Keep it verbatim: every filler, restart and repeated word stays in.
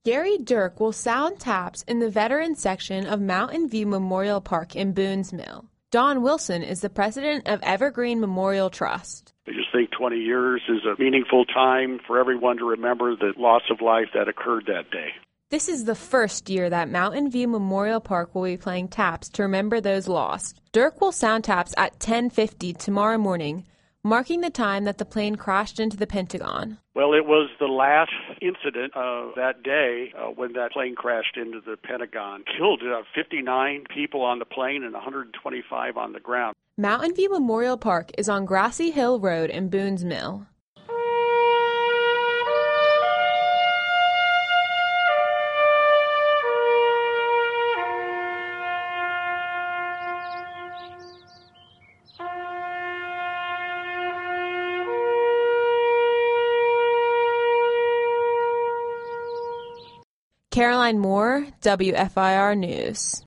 Gary Dirk will sound taps in the veteran section of Mountain View Memorial Park in Boone's Mill. Don Wilson is the president of Evergreen Memorial Trust. I just think twenty years is a meaningful time for everyone to remember the loss of life that occurred that day. This is the first year that Mountain View Memorial Park will be playing taps to remember those lost. Dirk will sound taps at ten fifty tomorrow morning, marking the time that the plane crashed into the Pentagon. Well, it was the last incident of that day uh, when that plane crashed into the Pentagon. Killed uh, fifty-nine people on the plane and one hundred twenty-five on the ground. Mountain View Memorial Park is on Grassy Hill Road in Boone's Mill. Caroline Moore, W F I R News.